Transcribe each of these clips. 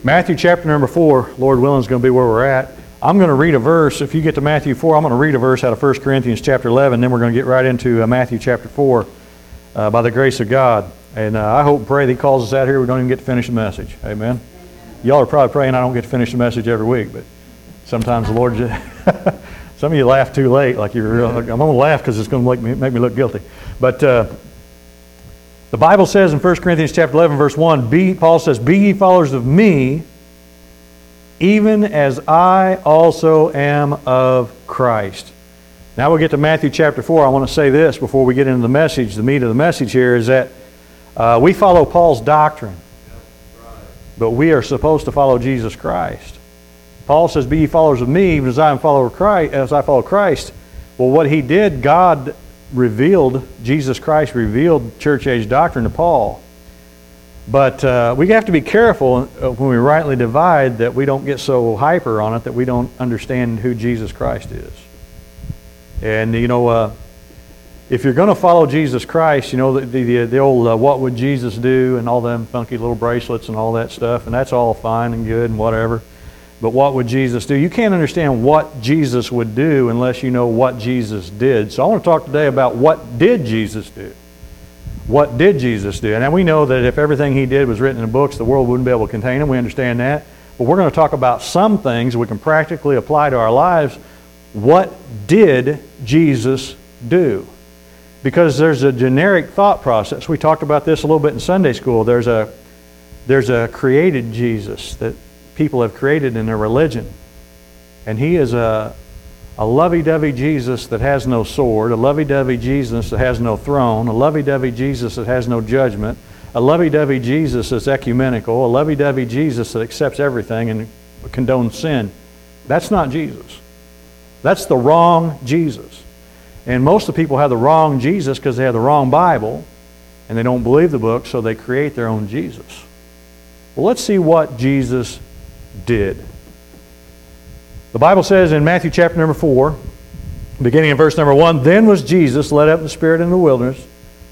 Matthew chapter number 4, Lord willing, is going to be where we're at. I'm going to read a verse. If you get to Matthew 4, I'm going to read a verse out of 1 Corinthians chapter 11. Then we're going to get right into Matthew chapter 4 by the grace of God. And I hope and pray that He calls us out here. We don't even get to finish the message. Amen. Y'all are probably praying I don't get to finish the message every week, but sometimes the Lord just... Some of you laugh too late, like you're real. I'm going to laugh because it's going to make me look guilty. But the Bible says in 1 Corinthians chapter 11, verse 1, Paul says, "Be ye followers of me, even as I also am of Christ." Now we'll get to Matthew chapter 4. I want to say this before we get into the message. The meat of the message here is that we follow Paul's doctrine, but we are supposed to follow Jesus Christ. Paul says, "Be ye followers of me, even as I follow Christ." Well, what he did, God revealed, Jesus Christ revealed church age doctrine to Paul. But we have to be careful when we rightly divide that we don't get so hyper on it that we don't understand who Jesus Christ is. And if you're going to follow Jesus Christ, the old what would Jesus do and all them funky little bracelets and all that stuff, and that's all fine and good and whatever. But what would Jesus do? You can't understand what Jesus would do unless you know what Jesus did. So I want to talk today about what did Jesus do. What did Jesus do? And we know that if everything He did was written in books, the world wouldn't be able to contain them. We understand that. But we're going to talk about some things we can practically apply to our lives. What did Jesus do? Because there's a generic thought process. We talked about this a little bit in Sunday school. There's a created Jesus that people have created in their religion. And He is a lovey-dovey Jesus that has no sword, a lovey-dovey Jesus that has no throne, a lovey-dovey Jesus that has no judgment, a lovey-dovey Jesus that's ecumenical, a lovey-dovey Jesus that accepts everything and condones sin. That's not Jesus. That's the wrong Jesus. And most of the people have the wrong Jesus because they have the wrong Bible and they don't believe the book, so they create their own Jesus. Well, let's see what Jesus did. The Bible says in Matthew chapter number 4, beginning in verse number 1, "Then was Jesus led up of the Spirit in the wilderness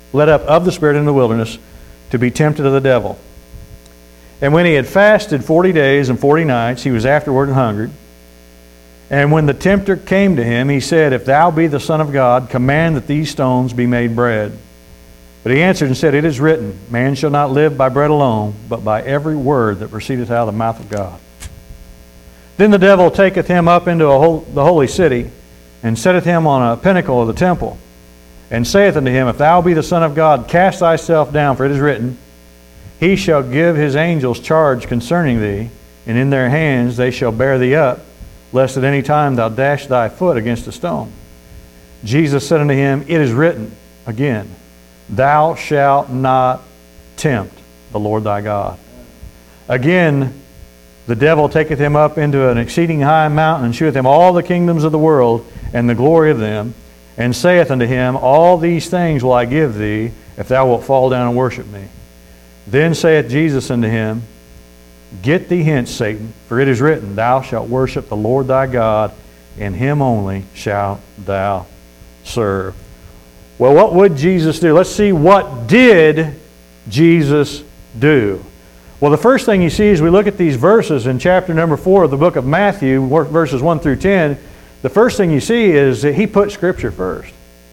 to be tempted of the devil. And when He had fasted 40 days and 40 nights, He was afterward hungered. And when the tempter came to Him, He said, If thou be the Son of God, command that these stones be made bread. But He answered and said, It is written, Man shall not live by bread alone, but by every word that proceedeth out of the mouth of God. Then the devil taketh him up into the holy city, and setteth him on a pinnacle of the temple, and saith unto him, If thou be the Son of God, cast thyself down, for it is written, He shall give His angels charge concerning thee, and in their hands they shall bear thee up, lest at any time thou dash thy foot against a stone. Jesus said unto him, It is written, again, Thou shalt not tempt the Lord thy God. Again, the devil taketh him up into an exceeding high mountain, and sheweth him all the kingdoms of the world, and the glory of them, and saith unto him, All these things will I give thee, if thou wilt fall down and worship me. Then saith Jesus unto him, Get thee hence, Satan, for it is written, Thou shalt worship the Lord thy God, and Him only shalt thou serve. Well, what would Jesus do? Let's see, what did Jesus do? Well, the first thing you see as we look at these verses in chapter number 4 of the book of Matthew, verses 1 through 10, the first thing you see is that He put Scripture first.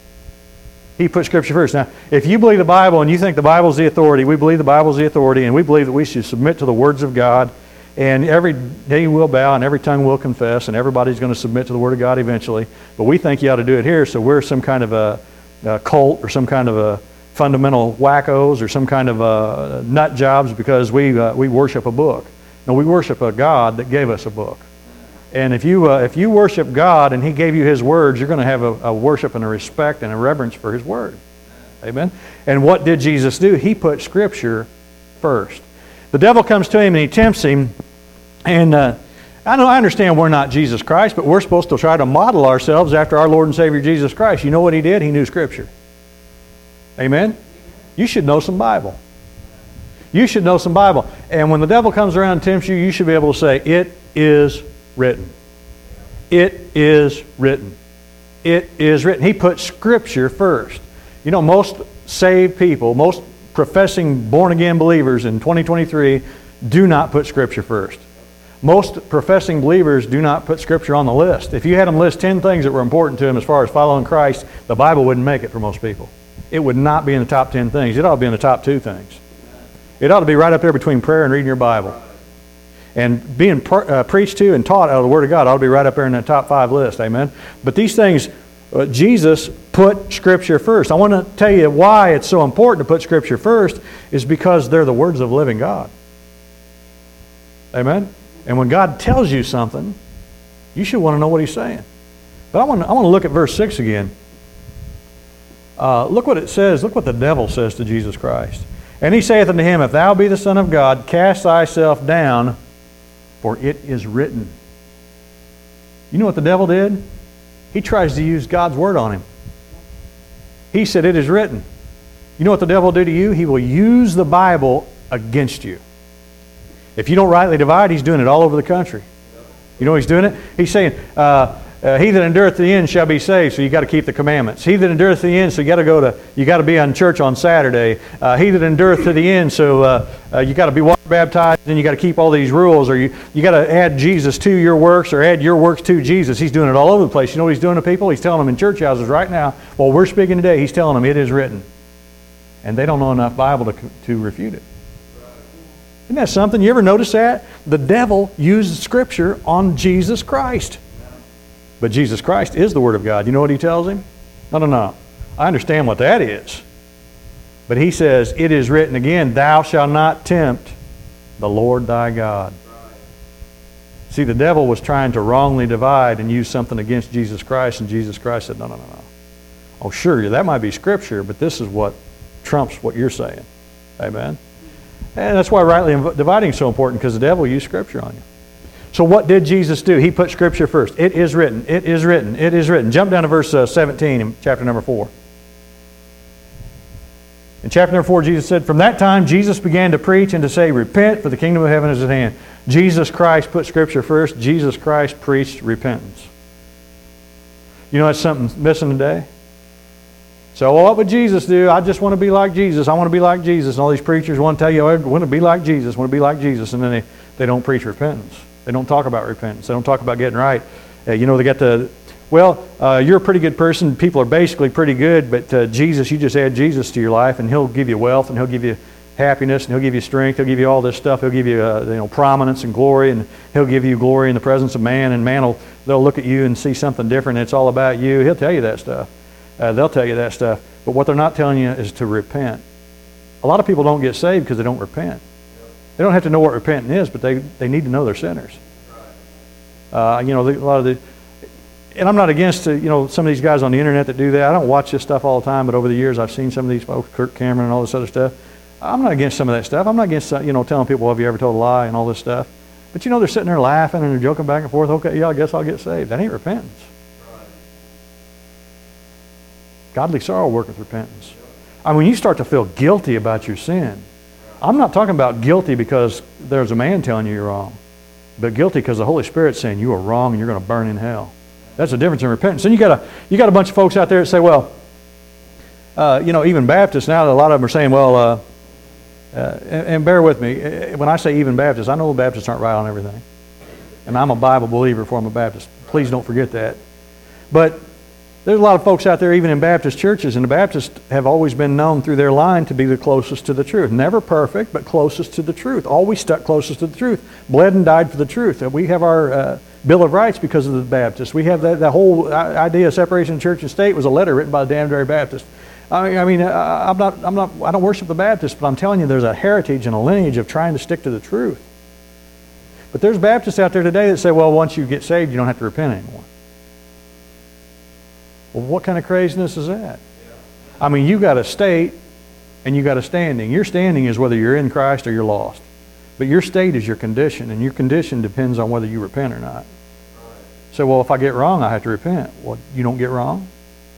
He put Scripture first. Now, if you believe the Bible and you think the Bible is the authority, we believe the Bible is the authority, and we believe that we should submit to the words of God, and every knee will bow and every tongue will confess, and everybody's going to submit to the Word of God eventually. But we think you ought to do it here, so we're some kind of a cult or some kind of a fundamental wackos or some kind of nut jobs because we worship a book. No, we worship a God that gave us a book. And if you worship God and He gave you His words, you're going to have a worship and a respect and a reverence for His Word. Amen? And what did Jesus do? He put Scripture first. The devil comes to Him and he tempts Him. And I understand we're not Jesus Christ, but we're supposed to try to model ourselves after our Lord and Savior Jesus Christ. You know what He did? He knew Scripture. Amen? You should know some Bible. You should know some Bible. And when the devil comes around and tempts you, you should be able to say, It is written. It is written. It is written. He put Scripture first. You know, most saved people, most professing born-again believers in 2023 do not put Scripture first. Most professing believers do not put Scripture on the list. If you had them list 10 things that were important to them as far as following Christ, the Bible wouldn't make it for most people. It would not be in the top 10 things. It ought to be in the top 2 things. It ought to be right up there between prayer and reading your Bible. And being preached to and taught out of the Word of God ought to be right up there in the top 5 list. Amen? But these things, Jesus put Scripture first. I want to tell you why it's so important to put Scripture first is because they're the words of the living God. Amen? And when God tells you something, you should want to know what He's saying. But I want to look at verse 6 again. Look what it says. Look what the devil says to Jesus Christ. And he saith unto him, If thou be the Son of God, cast thyself down, for it is written. You know what the devil did? He tries to use God's word on him. He said, It is written. You know what the devil will do to you? He will use the Bible against you. If you don't rightly divide, he's doing it all over the country. You know he's doing it? He's saying, he that endureth to the end shall be saved, so you got to keep the commandments. He that endureth to the end, so you got to be on church on Saturday. He that endureth to the end, so you got to be water baptized, and you got to keep all these rules, or you got to add Jesus to your works, or add your works to Jesus. He's doing it all over the place. You know what he's doing to people? He's telling them in church houses right now, while we're speaking today, he's telling them it is written. And they don't know enough Bible to refute it. Isn't that something? You ever notice that? The devil used Scripture on Jesus Christ. But Jesus Christ is the Word of God. You know what he tells him? No. I understand what that is. But he says, It is written again, Thou shalt not tempt the Lord thy God. See, the devil was trying to wrongly divide and use something against Jesus Christ, and Jesus Christ said, No. Oh, sure, that might be Scripture, but this is what trumps what you're saying. Amen? And that's why rightly dividing is so important, because the devil used Scripture on you. So what did Jesus do? He put Scripture first. It is written. It is written. It is written. Jump down to verse 17 in chapter number 4. In chapter number 4, Jesus said, From that time Jesus began to preach and to say, Repent, for the kingdom of heaven is at hand. Jesus Christ put Scripture first. Jesus Christ preached repentance. You know that's something missing today? So what would Jesus do? I just want to be like Jesus. I want to be like Jesus. And all these preachers want to tell you, I want to be like Jesus, want to be like Jesus. And then they don't preach repentance. They don't talk about repentance. They don't talk about getting right. They got you're a pretty good person. People are basically pretty good, but Jesus, you just add Jesus to your life, and He'll give you wealth, and He'll give you happiness, and He'll give you strength. He'll give you all this stuff. He'll give you prominence and glory, and He'll give you glory in the presence of man, and man they'll look at you and see something different. And it's all about you. He'll tell you that stuff. They'll tell you that stuff. But what they're not telling you is to repent. A lot of people don't get saved because they don't repent. They don't have to know what repenting is, but they need to know they're sinners. A lot of the, and I'm not against some of these guys on the internet that do that. I don't watch this stuff all the time, but over the years I've seen some of these folks, Kirk Cameron and all this other stuff. I'm not against some of that stuff. I'm not against telling people, have you ever told a lie and all this stuff. But they're sitting there laughing and they're joking back and forth. Okay, yeah, I guess I'll get saved. That ain't repentance. Godly sorrow worketh repentance. When you start to feel guilty about your sin, I'm not talking about guilty because there's a man telling you you're wrong, but guilty because the Holy Spirit's saying you are wrong and you're going to burn in hell. That's the difference in repentance. And you got a bunch of folks out there that say, well, even Baptists now, a lot of them are saying, well, and bear with me, when I say even Baptists, I know Baptists aren't right on everything. And I'm a Bible believer before I'm a Baptist. Please don't forget that. But there's a lot of folks out there, even in Baptist churches, and the Baptists have always been known through their line to be the closest to the truth. Never perfect, but closest to the truth. Always stuck closest to the truth. Bled and died for the truth. We have our Bill of Rights because of the Baptists. We have that whole idea of separation of church and state was a letter written by the Danbury Baptist. I don't worship the Baptists, but I'm telling you, there's a heritage and a lineage of trying to stick to the truth. But there's Baptists out there today that say, well, once you get saved, you don't have to repent anymore. Well, what kind of craziness is that? You got a state and you got a standing. Your standing is whether you're in Christ or you're lost. But your state is your condition, and your condition depends on whether you repent or not. So, well, if I get wrong, I have to repent. Well, you don't get wrong?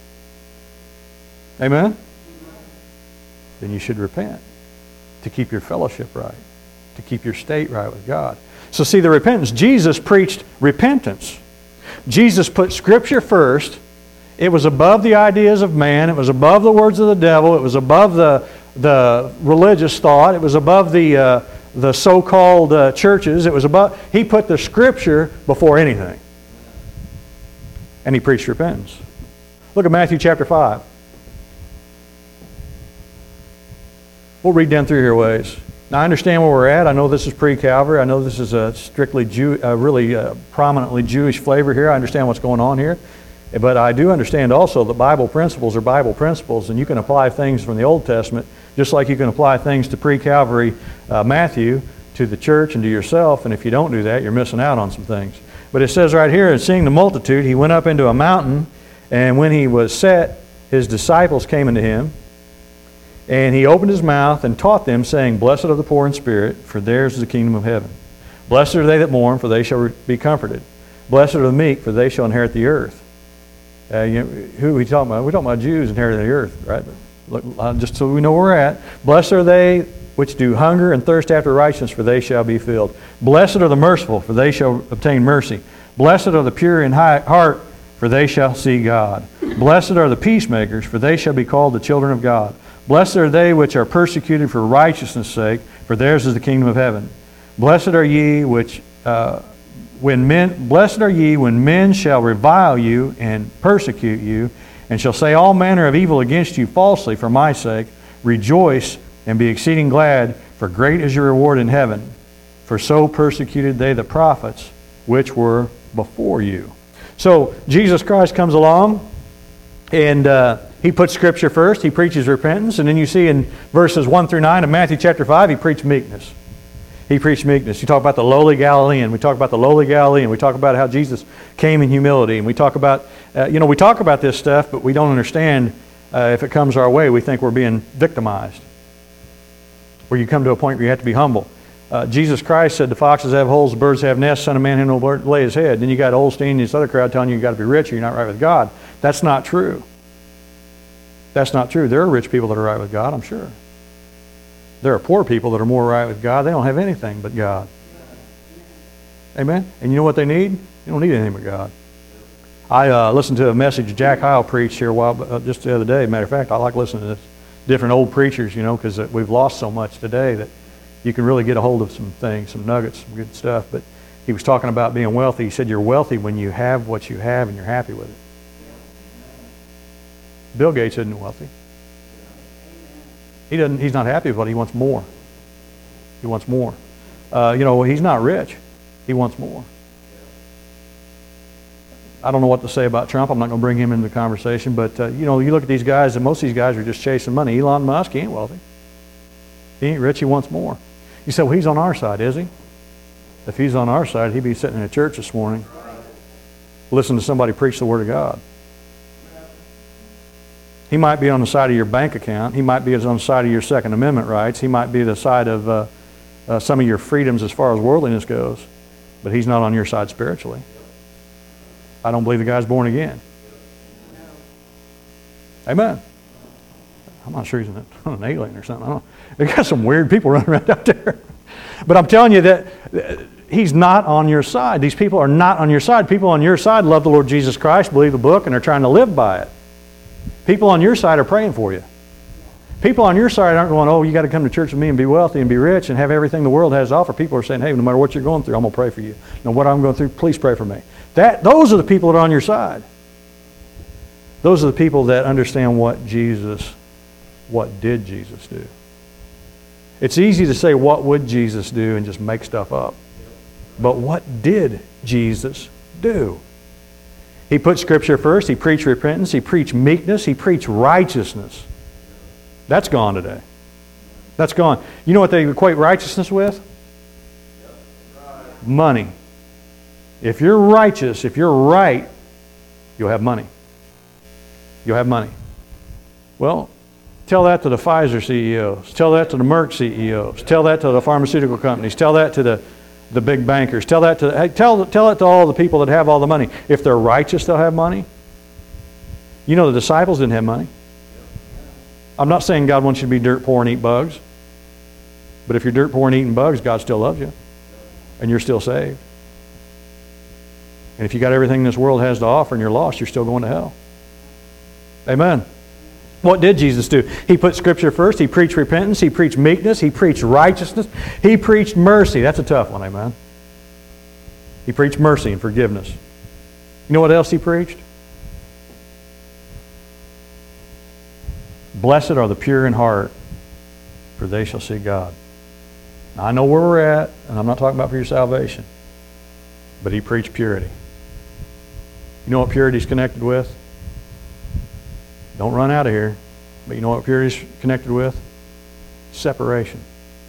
Amen? Then you should repent to keep your fellowship right, to keep your state right with God. So see, the repentance, Jesus preached repentance. Jesus put Scripture first. It was above the ideas of man. It was above the words of the devil. It was above the religious thought. It was above the the so-called churches. It was about, he put the Scripture before anything. And he preached repentance. Look at Matthew chapter 5. We'll read down through here ways. Now, I understand where we're at. I know this is pre-Calvary. I know this is a strictly really prominently Jewish flavor here. I understand what's going on here. But I do understand also that Bible principles are Bible principles, and you can apply things from the Old Testament just like you can apply things to pre-Calvary Matthew to the church and to yourself. And if you don't do that, you're missing out on some things. But it says right here, and seeing the multitude, he went up into a mountain, and when he was set, his disciples came unto him. And he opened his mouth and taught them, saying, Blessed are the poor in spirit, for theirs is the kingdom of heaven. Blessed are they that mourn, for they shall be comforted. Blessed are the meek, for they shall inherit the earth. Who are we talking about? We're talking about Jews inheriting the earth, right? But look, just so we know where we're at. Blessed are they which do hunger and thirst after righteousness, for they shall be filled. Blessed are the merciful, for they shall obtain mercy. Blessed are the pure in heart, for they shall see God. Blessed are the peacemakers, for they shall be called the children of God. Blessed are they which are persecuted for righteousness' sake, for theirs is the kingdom of heaven. Blessed are ye when men shall revile you and persecute you, and shall say all manner of evil against you falsely for my sake. Rejoice and be exceeding glad, for great is your reward in heaven. For so persecuted they the prophets which were before you. So Jesus Christ comes along, and he puts Scripture first. He preaches repentance. And then you see in verses 1 through 9 of Matthew chapter 5, he preached meekness. He preached meekness. You talk about the lowly Galilean. We talk about the lowly Galilean. We talk about how Jesus came in humility. And we talk about, we talk about this stuff, but we don't understand if it comes our way, we think we're being victimized. Where you come to a point where you have to be humble. Jesus Christ said, the foxes have holes, the birds have nests, Son of Man who will lay his head. Then you got Olstein and this other crowd telling you got to be rich or you're not right with God. That's not true. That's not true. There are rich people that are right with God, I'm sure. There are poor people that are more right with God. They don't have anything but God. Amen? And you know what they need? They don't need anything but God. I listened to a message Jack Heil preached here just the other day. Matter of fact, I like listening to this. Different old preachers, because we've lost so much today that you can really get a hold of some things, some nuggets, some good stuff. But he was talking about being wealthy. He said you're wealthy when you have what you have and you're happy with it. Bill Gates isn't wealthy. He's not happy with it. He wants more. He wants more. He's not rich. He wants more. I don't know what to say about Trump. I'm not going to bring him into the conversation. But, you look at these guys, and most of these guys are just chasing money. Elon Musk, he ain't wealthy. He ain't rich. He wants more. You say, well, he's on our side, is he? If he's on our side, he'd be sitting in a church this morning listening to somebody preach the Word of God. He might be on the side of your bank account. He might be on the side of your Second Amendment rights. He might be the side of some of your freedoms as far as worldliness goes. But he's not on your side spiritually. I don't believe the guy's born again. Amen. I'm not sure he's an alien or something. I don't know. They got some weird people running around out there. But I'm telling you that he's not on your side. These people are not on your side. People on your side love the Lord Jesus Christ, believe the book, and are trying to live by it. People on your side are praying for you. People on your side aren't going, oh, you got to come to church with me and be wealthy and be rich and have everything the world has to offer. People are saying, hey, no matter what you're going through, I'm going to pray for you. No, what I'm going through, please pray for me. Those are the people that are on your side. Those are the people that understand what did Jesus do. It's easy to say, what would Jesus do, and just make stuff up. But what did Jesus do? He put Scripture first. He preached repentance. He preached meekness. He preached righteousness. That's gone today. That's gone. You know what they equate righteousness with? Money. If you're righteous, if you're right, you'll have money. You'll have money. Well, tell that to the Pfizer CEOs. Tell that to the Merck CEOs. Tell that to the pharmaceutical companies. Tell that to the big bankers. Tell it to all the people that have all the money. If they're righteous, they'll have money. You know the disciples didn't have money. I'm not saying God wants you to be dirt poor and eat bugs. But if you're dirt poor and eating bugs, God still loves you. And you're still saved. And if you got everything this world has to offer and you're lost, you're still going to hell. Amen. What did Jesus do? He put Scripture first. He preached repentance. He preached meekness. He preached righteousness. He preached mercy. That's a tough one, amen? He preached mercy and forgiveness. You know what else He preached? Blessed are the pure in heart, for they shall see God. Now, I know where we're at, and I'm not talking about for your salvation, but He preached purity. You know what purity is connected with? Don't run out of here. But you know what purity is connected with? Separation.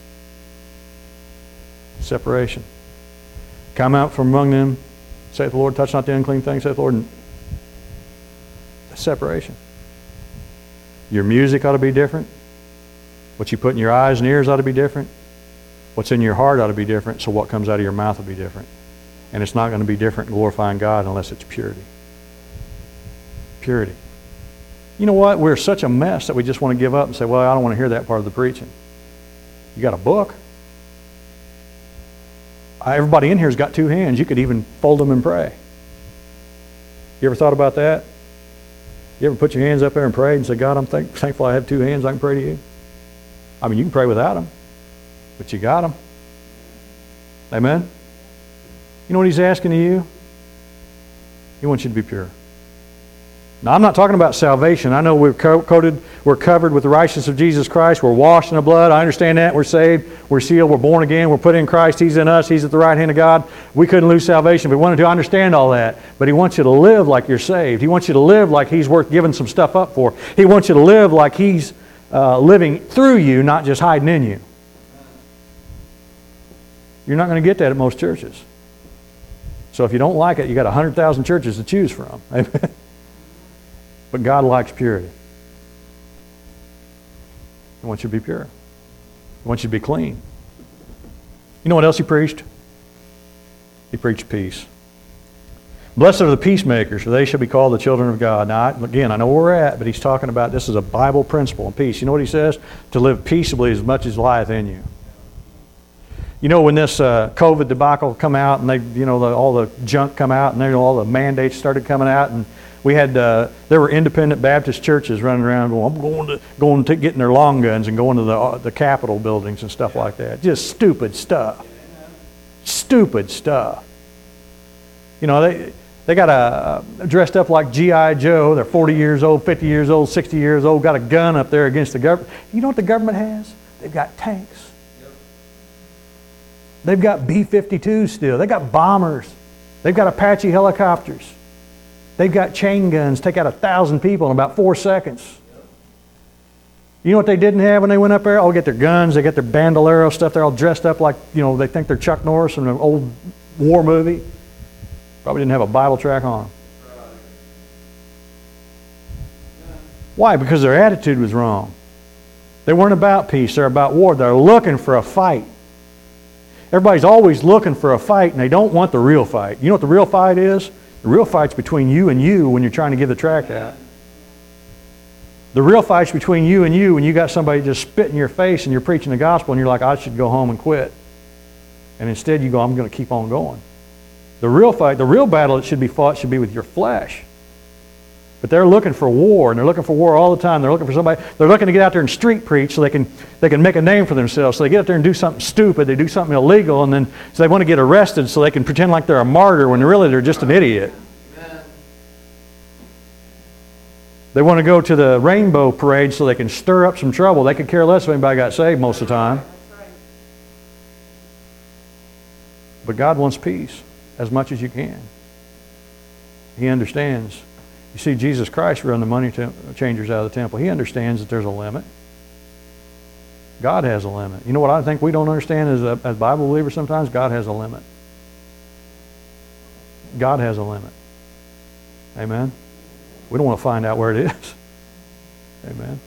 Separation. Come out from among them, saith the Lord, touch not the unclean thing, saith the Lord. Separation. Your music ought to be different. What you put in your eyes and ears ought to be different. What's in your heart ought to be different, so what comes out of your mouth will be different. And it's not going to be different in glorifying God unless it's purity. Purity. You know what? We're such a mess that we just want to give up and say, well, I don't want to hear that part of the preaching. You got a book. Everybody in here has got two hands. You could even fold them and pray. You ever thought about that? You ever put your hands up there and pray and say, God, I'm thankful I have two hands, I can pray to you? I mean, you can pray without them, but you got them. Amen? You know what He's asking of you? He wants you to be pure. Now, I'm not talking about salvation. I know we're covered with the righteousness of Jesus Christ. We're washed in the blood. I understand that. We're saved. We're sealed. We're born again. We're put in Christ. He's in us. He's at the right hand of God. We couldn't lose salvation if we wanted to. I understand all that. But He wants you to live like you're saved. He wants you to live like He's worth giving some stuff up for. He wants you to live like He's living through you, not just hiding in you. You're not going to get that at most churches. So if you don't like it, you got 100,000 churches to choose from. Amen. But God likes purity. He wants you to be pure. He wants you to be clean. You know what else He preached? He preached peace. Blessed are the peacemakers, for they shall be called the children of God. Now, again, I know where we're at, but He's talking about this is a Bible principle in peace. You know what He says? To live peaceably as much as lieth in you. You know, when this COVID debacle come out, and they, all the junk come out, and all the mandates started coming out, and we had there were independent Baptist churches running around going, I'm going to getting their long guns and going to the Capitol buildings and stuff like that. Just stupid stuff. Stupid stuff. You know, they got dressed up like G.I. Joe. They're 40 years old, 50 years old, 60 years old, got a gun up there against the government. You know what the government has? They've got tanks. They've got B-52s still. They've got bombers. They've got Apache helicopters. They've got chain guns, take out 1,000 people in about 4 seconds. You know what they didn't have when they went up there? Oh, they get their guns, they get their bandolero stuff. They're all dressed up like, they think they're Chuck Norris from an old war movie. Probably didn't have a Bible track on them. Why? Because their attitude was wrong. They weren't about peace, they're about war. They're looking for a fight. Everybody's always looking for a fight, and they don't want the real fight. You know what the real fight is? The real fight's between you and you when you're trying to give the tract out. The real fight's between you and you when you got somebody just spit in your face and you're preaching the gospel and you're like, I should go home and quit. And instead you go, I'm going to keep on going. The real fight, the real battle that should be fought should be with your flesh. But they're looking for war, and they're looking for war all the time. They're looking for somebody. They're looking to get out there and street preach so they can make a name for themselves. So they get out there and do something stupid. They do something illegal, and then so they want to get arrested so they can pretend like they're a martyr when really they're just an idiot. Amen. They want to go to the rainbow parade so they can stir up some trouble. They could care less if anybody got saved most of the time. But God wants peace as much as you can. He understands. You see, Jesus Christ run the money changers out of the temple. He understands that there's a limit. God has a limit. You know what I think we don't understand as Bible believers sometimes? God has a limit. God has a limit. Amen? We don't want to find out where it is. Amen?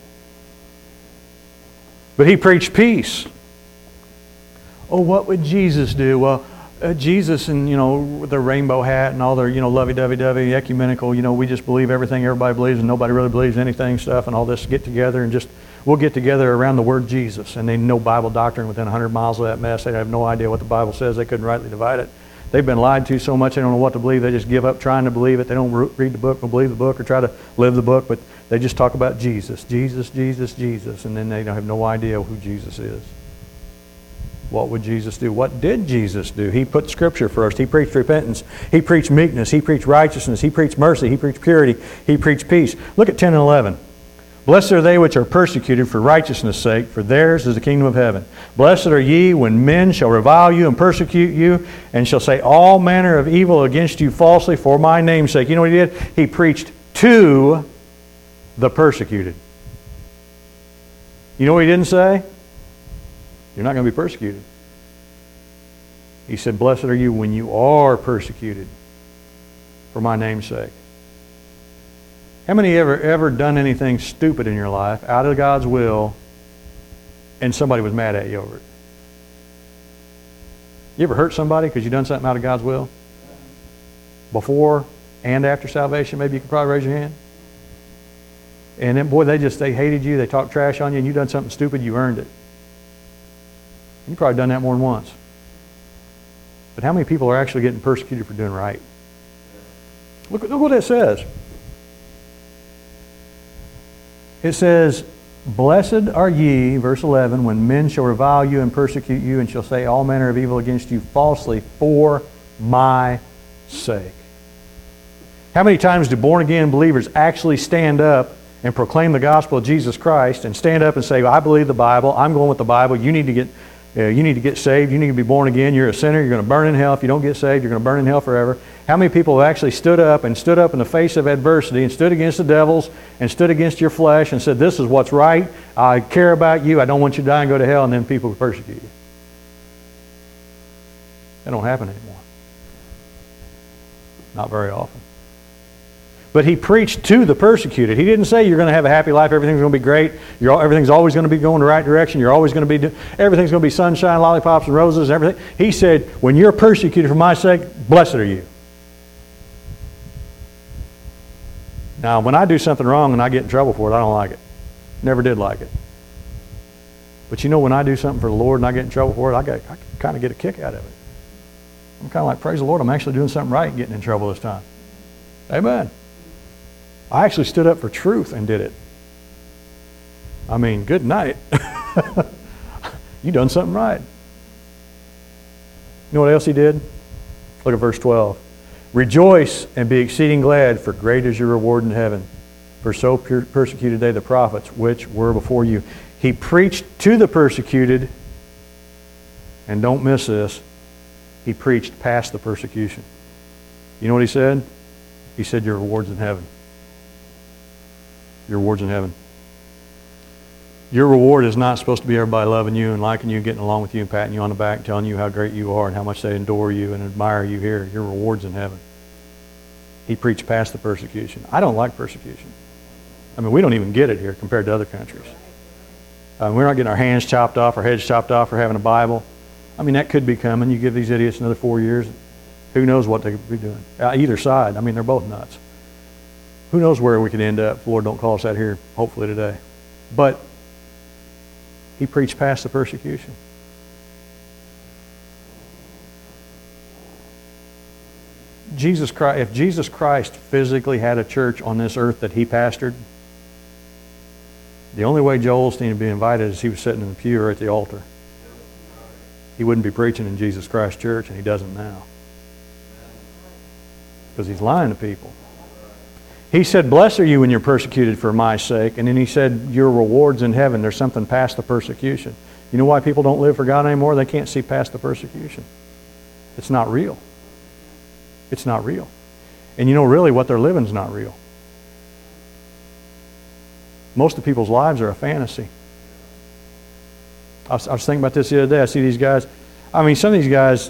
But He preached peace. Oh, what would Jesus do? Well, Jesus and, the rainbow hat and all their, lovey-dovey-dovey, ecumenical, we just believe everything everybody believes and nobody really believes anything stuff and all this, get together and we'll get together around the word Jesus. And they know Bible doctrine within 100 miles of that mess. They have no idea what the Bible says. They couldn't rightly divide it. They've been lied to so much they don't know what to believe. They just give up trying to believe it. They don't read the book or believe the book or try to live the book. But They just talk about Jesus, Jesus, Jesus, Jesus, and then they have no idea who Jesus is. What would Jesus do? What did Jesus do? He put Scripture first. He preached repentance. He preached meekness. He preached righteousness. He preached mercy. He preached purity. He preached peace. Look at 10 and 11. Blessed are they which are persecuted for righteousness' sake, for theirs is the kingdom of heaven. Blessed are ye when men shall revile you and persecute you, and shall say all manner of evil against you falsely for my name's sake. You know what he did? He preached to the persecuted. You know what he didn't say? You're not going to be persecuted. He said, blessed are you when you are persecuted for my name's sake. How many ever done anything stupid in your life out of God's will and somebody was mad at you over it? You ever hurt somebody because you done something out of God's will? Before and after salvation, maybe you could probably raise your hand. And then, boy, they hated you, they talked trash on you, and you done something stupid, you earned it. You've probably done that more than once. But how many people are actually getting persecuted for doing right? Look what it says. It says, blessed are ye, verse 11, when men shall revile you and persecute you and shall say all manner of evil against you falsely for my sake. How many times do born-again believers actually stand up and proclaim the gospel of Jesus Christ and stand up and say, I believe the Bible, I'm going with the Bible, you need to get saved, you need to be born again, you're a sinner, you're going to burn in hell. If you don't get saved, you're going to burn in hell forever. How many people have actually stood up in the face of adversity and stood against the devils and stood against your flesh and said, this is what's right, I care about you, I don't want you to die and go to hell, and then people persecute you? That don't happen anymore. Not very often. But he preached to the persecuted. He didn't say you're going to have a happy life, everything's going to be great, everything's always going to be going the right direction, everything's going to be sunshine, lollipops, and roses, and everything. He said, when you're persecuted for my sake, blessed are you. Now, when I do something wrong and I get in trouble for it, I don't like it. Never did like it. But you know, when I do something for the Lord and I get in trouble for it, I kind of get a kick out of it. I'm kind of like, praise the Lord, I'm actually doing something right and getting in trouble this time. Amen. I actually stood up for truth and did it. I mean, good night. You done something right. You know what else he did? Look at verse 12. Rejoice and be exceeding glad, for great is your reward in heaven. For so persecuted they the prophets which were before you. He preached to the persecuted, and don't miss this, he preached past the persecution. You know what he said? He said, your reward's in heaven. Your reward's in heaven. Your reward is not supposed to be everybody loving you and liking you, getting along with you and patting you on the back, telling you how great you are and how much they adore you and admire you here. Your reward's in heaven. He preached past the persecution. I don't like persecution. I mean, we don't even get it here compared to other countries. We're not getting our hands chopped off, our heads chopped off for having a Bible. I mean, that could be coming. You give these idiots another 4 years, who knows what they could be doing. Either side. I mean, they're both nuts. Who knows where we could end up if the Lord don't call us out here, hopefully today. But he preached past the persecution. Jesus Christ, if Jesus Christ physically had a church on this earth that he pastored, the only way Joel Osteen would be invited is he was sitting in the pew or at the altar. He wouldn't be preaching in Jesus Christ Church, and he doesn't now. Because he's lying to people. He said, blessed are you when you're persecuted for my sake. And then he said, your reward's in heaven. There's something past the persecution. You know why people don't live for God anymore? They can't see past the persecution. It's not real. It's not real. And you know, really, what they're living is not real. Most of people's lives are a fantasy. I was thinking about this the other day. I see these guys. I mean, some of these guys,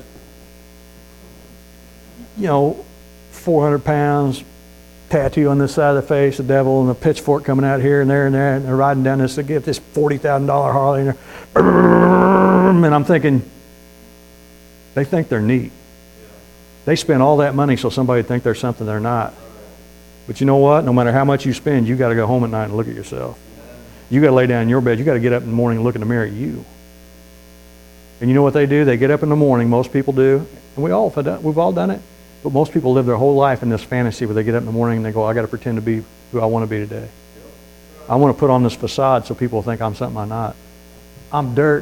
400 pounds, tattoo on this side of the face, the devil, and a pitchfork coming out here and there, and they're riding down this, they get this $40,000 Harley, and I'm thinking, they think they're neat. They spend all that money so somebody would think they're something they're not. But you know what? No matter how much you spend, you got to go home at night and look at yourself. You got to lay down in your bed. You got to get up in the morning and look in the mirror at you. And you know what they do? They get up in the morning, most people do, and we've all done it, but most people live their whole life in this fantasy where they get up in the morning and they go, I got to pretend to be who I want to be today. I want to put on this facade so people think I'm something I'm not. I'm dirt.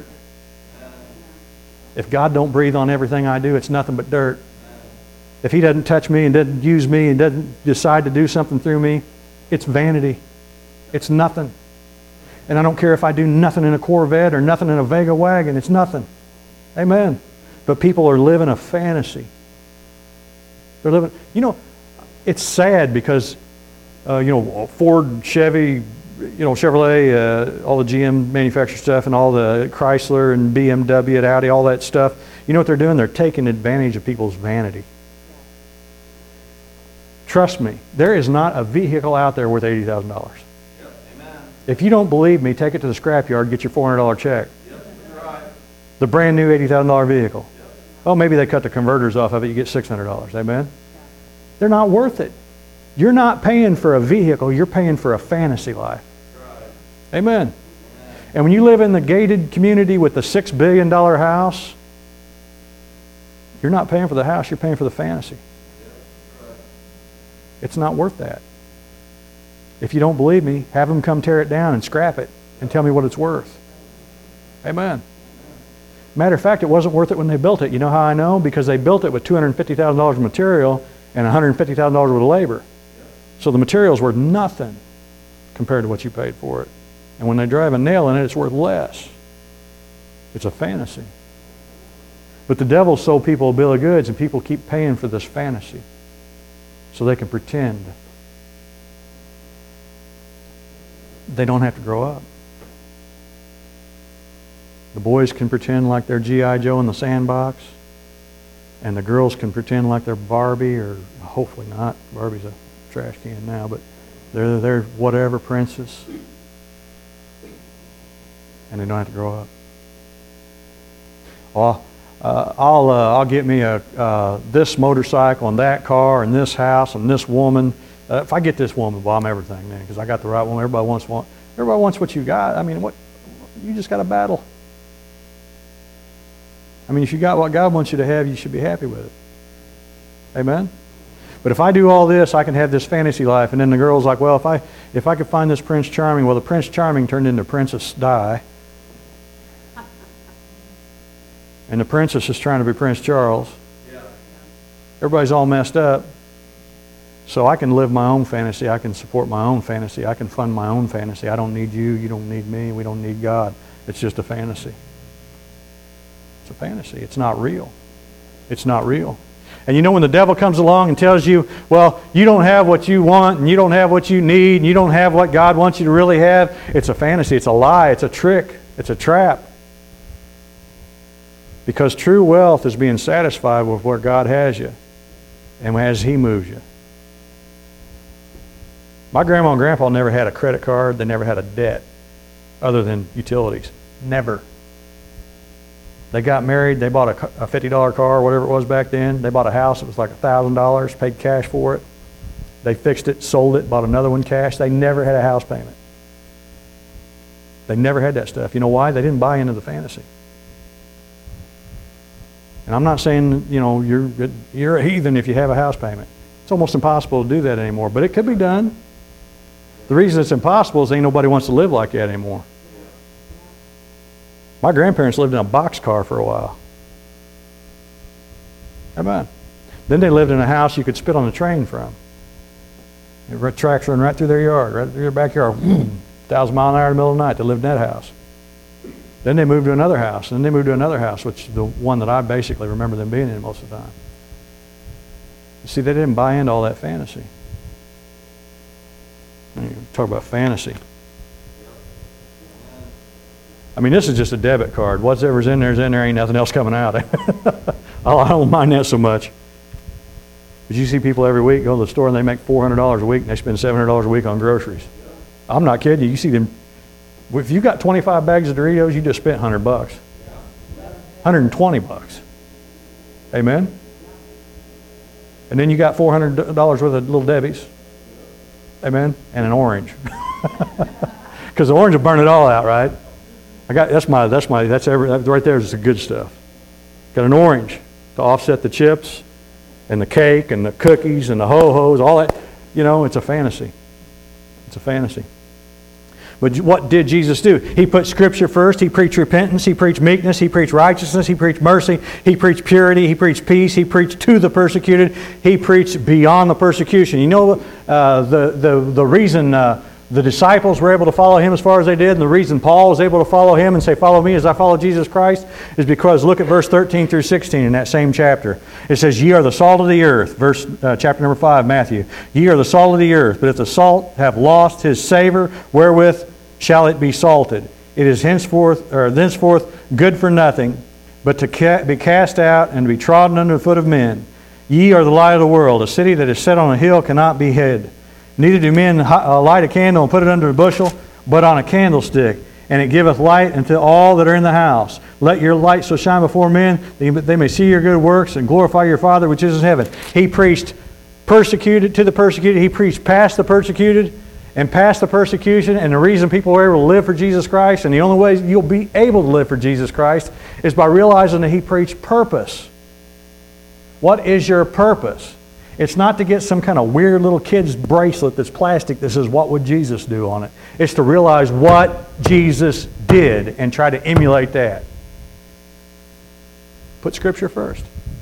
If God don't breathe on everything I do, it's nothing but dirt. If He doesn't touch me and doesn't use me and doesn't decide to do something through me, it's vanity. It's nothing. And I don't care if I do nothing in a Corvette or nothing in a Vega wagon. It's nothing. Amen. But people are living a fantasy. They're living, it's sad because, Ford, Chevy, Chevrolet, all the GM manufactured stuff and all the Chrysler and BMW and Audi, all that stuff. You know what they're doing? They're taking advantage of people's vanity. Trust me, there is not a vehicle out there worth $80,000. Yep. Amen. If you don't believe me, take it to the scrapyard and get your $400 check. Yep. That's right. The brand new $80,000 vehicle. Yep. Oh, maybe they cut the converters off of it, you get $600. Amen? They're not worth it. You're not paying for a vehicle, you're paying for a fantasy life. Right. Amen. And when you live in the gated community with the $6 billion house, you're not paying for the house, you're paying for the fantasy. It's not worth that. If you don't believe me, have them come tear it down and scrap it and tell me what it's worth. Amen. Matter of fact, it wasn't worth it when they built it. You know how I know? Because they built it with $250,000 of material and $150,000 worth of labor. So the material's worth nothing compared to what you paid for it. And when they drive a nail in it, it's worth less. It's a fantasy. But the devil sold people a bill of goods, and people keep paying for this fantasy so they can pretend. They don't have to grow up. The boys can pretend like they're G.I. Joe in the sandbox, and the girls can pretend like they're Barbie, or hopefully not. Barbie's a trash can now, but they're whatever princess, and they don't have to grow up. I'll get me this motorcycle and that car and this house and this woman. If I get this woman, well, I'm everything, man, because I got the right one. Everybody wants what you got. I mean, what you just got to battle. I mean, if you got what God wants you to have, you should be happy with it. Amen? But if I do all this, I can have this fantasy life. And then the girl's like, well, if I could find this Prince Charming, well, the Prince Charming turned into Princess Di. And the princess is trying to be Prince Charles. Yeah. Everybody's all messed up. So I can live my own fantasy. I can support my own fantasy. I can fund my own fantasy. I don't need you. You don't need me. We don't need God. It's just a fantasy. It's a fantasy. It's not real. It's not real. And you know when the devil comes along and tells you, well, you don't have what you want, and you don't have what you need, and you don't have what God wants you to really have, it's a fantasy. It's a lie. It's a trick. It's a trap. Because true wealth is being satisfied with where God has you and as He moves you. My grandma and grandpa never had a credit card. They never had a debt other than utilities. Never. They got married. They bought a $50 car, whatever it was back then. They bought a house. It was like $1,000, paid cash for it. They fixed it, sold it, bought another one cash. They never had a house payment. They never had that stuff. You know why? They didn't buy into the fantasy. And I'm not saying, you're a heathen if you have a house payment. It's almost impossible to do that anymore, but it could be done. The reason it's impossible is ain't nobody wants to live like that anymore. My grandparents lived in a boxcar for a while. Amen. Then they lived in a house you could spit on the train from. Tracks run right through their yard, right through their backyard. 1,000 miles an hour in the middle of the night. They lived in that house. Then they moved to another house, and then they moved to another house, which is the one that I basically remember them being in most of the time. You see, they didn't buy into all that fantasy. Talk about fantasy. I mean, this is just a debit card. Whatever's in there is in there. Ain't nothing else coming out. I don't mind that so much. But you see people every week go to the store and they make $400 a week and they spend $700 a week on groceries. I'm not kidding you. You see them. If you got 25 bags of Doritos, you just spent $100. $120. Amen? And then you got $400 worth of Little Debbie's. Amen? And an orange. Because the orange will burn it all out, right? That's right there is the good stuff. Got an orange to offset the chips and the cake and the cookies and the ho-hos, all that. It's a fantasy. It's a fantasy. But what did Jesus do? He put Scripture first. He preached repentance. He preached meekness. He preached righteousness. He preached mercy. He preached purity. He preached peace. He preached to the persecuted. He preached beyond the persecution. You know the reason the disciples were able to follow Him as far as they did, and the reason Paul was able to follow Him and say, follow me as I follow Jesus Christ, is because look at verse 13 through 16 in that same chapter. It says, ye are the salt of the earth, chapter number 5, Matthew. Ye are the salt of the earth, but if the salt have lost his savor, wherewith shall it be salted? It is thenceforth good for nothing, but to be cast out and to be trodden under the foot of men. Ye are the light of the world. A city that is set on a hill cannot be hid. Neither do men light a candle and put it under a bushel, but on a candlestick, and it giveth light unto all that are in the house. Let your light so shine before men, that they may see your good works and glorify your Father which is in heaven. He preached persecuted to the persecuted. He preached past the persecuted and past the persecution. And the reason people are able to live for Jesus Christ, and the only way you'll be able to live for Jesus Christ, is by realizing that He preached purpose. What is your purpose? It's not to get some kind of weird little kid's bracelet that's plastic that says, what would Jesus do on it? It's to realize what Jesus did and try to emulate that. Put Scripture first.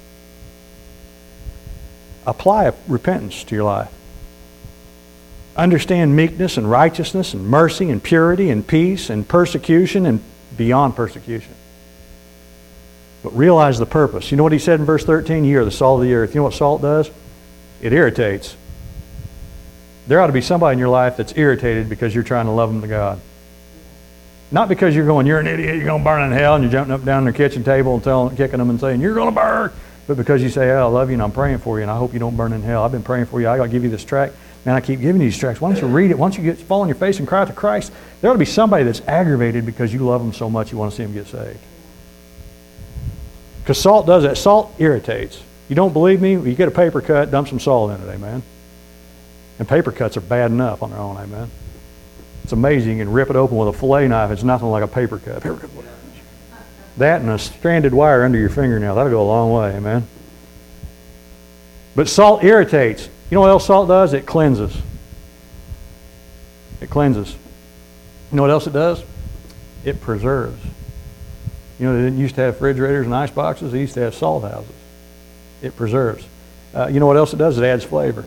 Apply repentance to your life. Understand meekness and righteousness and mercy and purity and peace and persecution and beyond persecution. But realize the purpose. You know what He said in verse 13? Ye are the salt of the earth. You know what salt does? It irritates. There ought to be somebody in your life that's irritated because you're trying to love them to God. Not because you're going, you're an idiot, you're going to burn in hell, and you're jumping up and down their kitchen table and kicking them and saying, you're going to burn. But because you say, I love you and I'm praying for you and I hope you don't burn in hell. I've been praying for you. I got to give you this tract. Man, I keep giving you these tracts. Why don't you read it? Why don't you fall on your face and cry out to Christ? There ought to be somebody that's aggravated because you love them so much you want to see them get saved. Because salt does that. Salt irritates. You don't believe me? Well, you get a paper cut, dump some salt in it, amen? And paper cuts are bad enough on their own, amen? It's amazing. You can rip it open with a fillet knife. It's nothing like a paper cut. That and a stranded wire under your fingernail. That'll go a long way, amen? But salt irritates. You know what else salt does? It cleanses. It cleanses. You know what else it does? It preserves. You know, they didn't used to have refrigerators and ice boxes. They used to have salt houses. It preserves. You know what else it does? It adds flavor.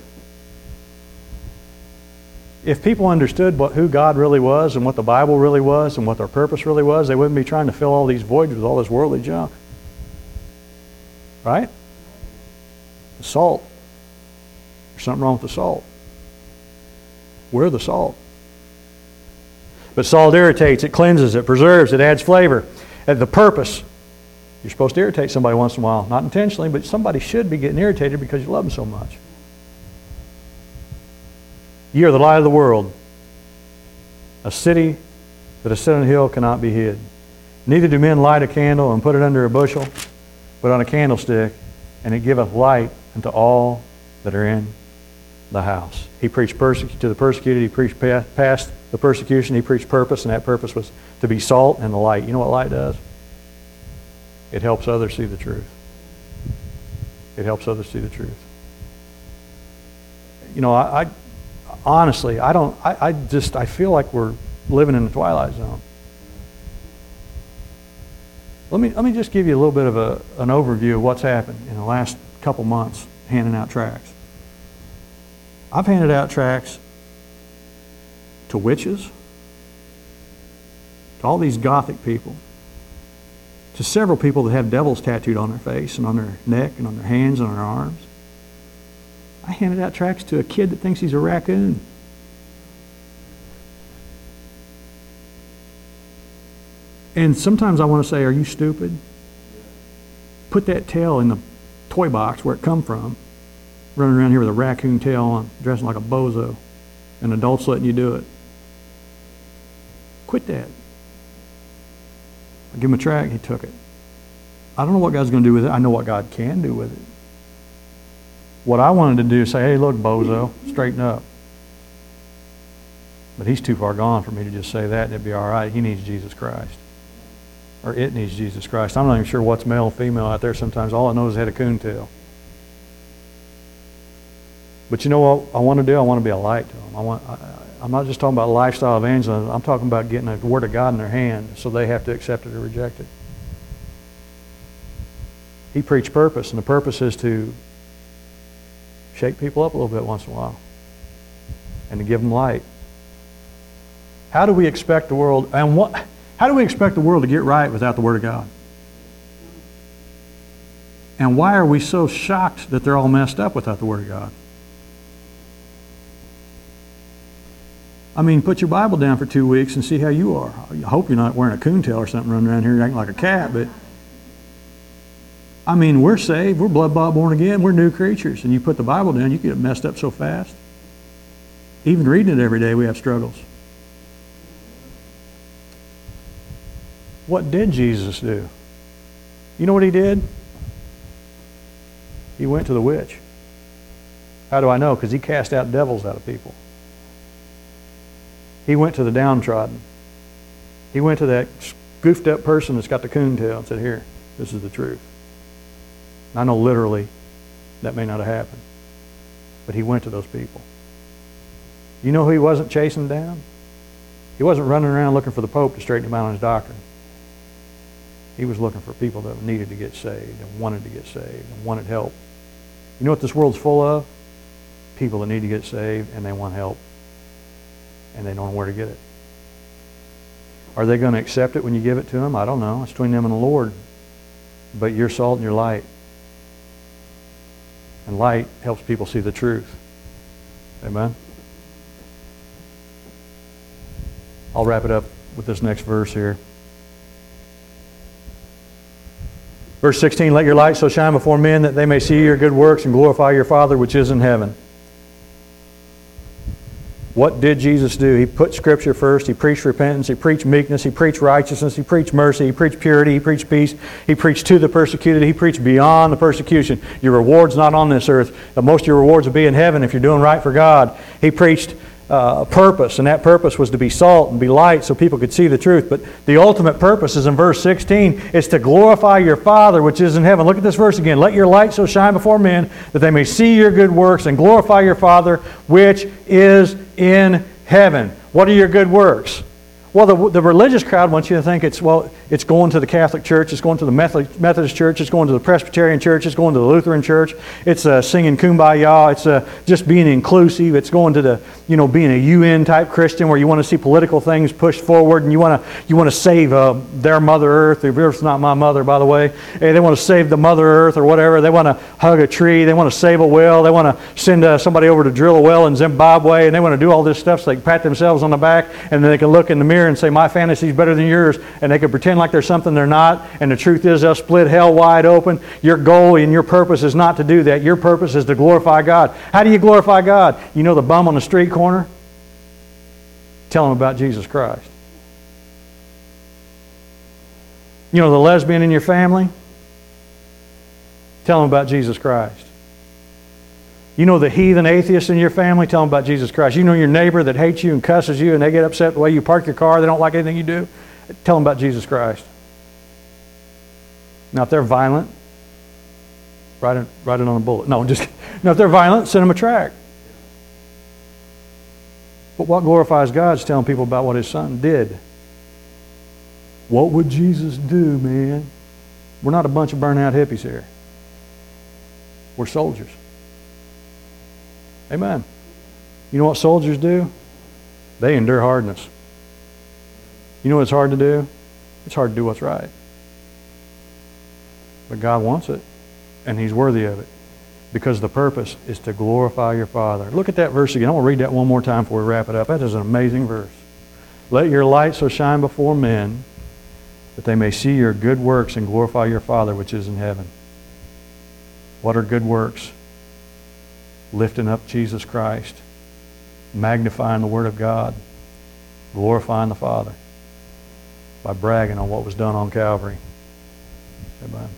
If people understood who God really was and what the Bible really was and what their purpose really was, they wouldn't be trying to fill all these voids with all this worldly junk. Right? The salt. There's something wrong with the salt. We're the salt. But salt irritates, it cleanses, it preserves, it adds flavor. And the purpose. You're supposed to irritate somebody once in a while. Not intentionally, but somebody should be getting irritated because you love them so much. Ye are the light of the world. A city that is set on a hill cannot be hid. Neither do men light a candle and put it under a bushel, but on a candlestick, and it giveth light unto all that are in the house. He preached to the persecuted. He preached past the persecution. He preached purpose, and that purpose was to be salt and the light. You know what light does? It helps others see the truth. It helps others see the truth. You know, I honestly, I feel like we're living in the twilight zone. Let me just give you a little bit of an overview of what's happened in the last couple months handing out tracts. I've handed out tracts to witches, to all these Gothic people, to several people that have devils tattooed on their face and on their neck and on their hands and on their arms. I handed out tracts to a kid that thinks he's a raccoon. And sometimes I want to say, are you stupid? Put that tail in the toy box where it come from, running around here with a raccoon tail on, dressing like a bozo, and adults letting you do it. Quit that. I give him a tract, he took it. I don't know what God's going to do with it. I know what God can do with it. What I wanted to do is say, hey, look, bozo, straighten up. But he's too far gone for me to just say that and it'd be all right. He needs Jesus Christ. Or it needs Jesus Christ. I'm not even sure what's male and female out there sometimes. All I know is it had a coon tail. But you know what I want to do? I want to be a light to them. I'm not just talking about lifestyle evangelism. I'm talking about getting the Word of God in their hand so they have to accept it or reject it. He preached purpose, and the purpose is to shake people up a little bit once in a while and to give them light. How do we expect the world, how do we expect the world to get right without the Word of God? And why are we so shocked that they're all messed up without the Word of God? I mean, put your Bible down for 2 weeks and see how you are. I hope you're not wearing a coontail or something running around here acting like a cat, but I mean, we're saved, we're blood-bought, born again, we're new creatures. And you put the Bible down, you get messed up so fast. Even reading it every day, we have struggles. What did Jesus do? You know what he did? He went to the witch. How do I know? Because he cast out devils out of people. He went to the downtrodden. He went to that goofed up person that's got the coontail and said, here, this is the truth. I know literally that may not have happened, but he went to those people. You know who he wasn't chasing down? He wasn't running around looking for the Pope to straighten him out on his doctrine. He was looking for people that needed to get saved and wanted to get saved and wanted help. You know what this world's full of? People that need to get saved and they want help. And they don't know where to get it. Are they going to accept it when you give it to them? I don't know. It's between them and the Lord. But you're salt and you're light. And light helps people see the truth. Amen? I'll wrap it up with this next verse here. Verse 16, let your light so shine before men that they may see your good works and glorify your Father which is in heaven. What did Jesus do? He put Scripture first. He preached repentance. He preached meekness. He preached righteousness. He preached mercy. He preached purity. He preached peace. He preached to the persecuted. He preached beyond the persecution. Your reward's not on this earth. Most of your rewards will be in heaven if you're doing right for God. He preached purpose, and that purpose was to be salt and be light so people could see the truth. But the ultimate purpose is in verse 16. It's to glorify your Father which is in heaven. Look at this verse again. Let your light so shine before men that they may see your good works and glorify your Father which is in heaven. What are your good works? Well, the religious crowd wants you to think it's going to the Catholic Church, it's going to the Methodist Church, it's going to the Presbyterian Church, it's going to the Lutheran Church, it's singing Kumbaya, it's just being inclusive, it's going to the, being a UN type Christian where you want to see political things pushed forward and you want to save their Mother Earth. The Earth's not my mother, by the way. They want to save the Mother Earth or whatever. They want to hug a tree. They want to save a well. They want to send somebody over to drill a well in Zimbabwe, and they want to do all this stuff so they can pat themselves on the back and then they can look in the mirror and say, my fantasy is better than yours, and they can pretend like there's something they're not, and the truth is they'll split hell wide open. Your goal and your purpose is not to do that. Your purpose is to glorify God. How do you glorify God? You know the bum on the street corner? Tell him about Jesus Christ. You know the lesbian in your family? Tell him about Jesus Christ. You know the heathen atheist in your family? Tell them about Jesus Christ. You know your neighbor that hates you and cusses you and they get upset the way you park your car, they don't like anything you do? Tell them about Jesus Christ. Now if they're violent, write it on a bullet. No, if they're violent, send them a tract. But what glorifies God is telling people about what His Son did. What would Jesus do, man? We're not a bunch of burnt out hippies here. We're soldiers. Amen. You know what soldiers do? They endure hardness. You know what it's hard to do? It's hard to do what's right. But God wants it, and He's worthy of it, because the purpose is to glorify your Father. Look at that verse again. I want to read that one more time before we wrap it up. That is an amazing verse. Let your light so shine before men that they may see your good works and glorify your Father which is in heaven. What are good works? Lifting up Jesus Christ, magnifying the Word of God, glorifying the Father by bragging on what was done on Calvary. Amen.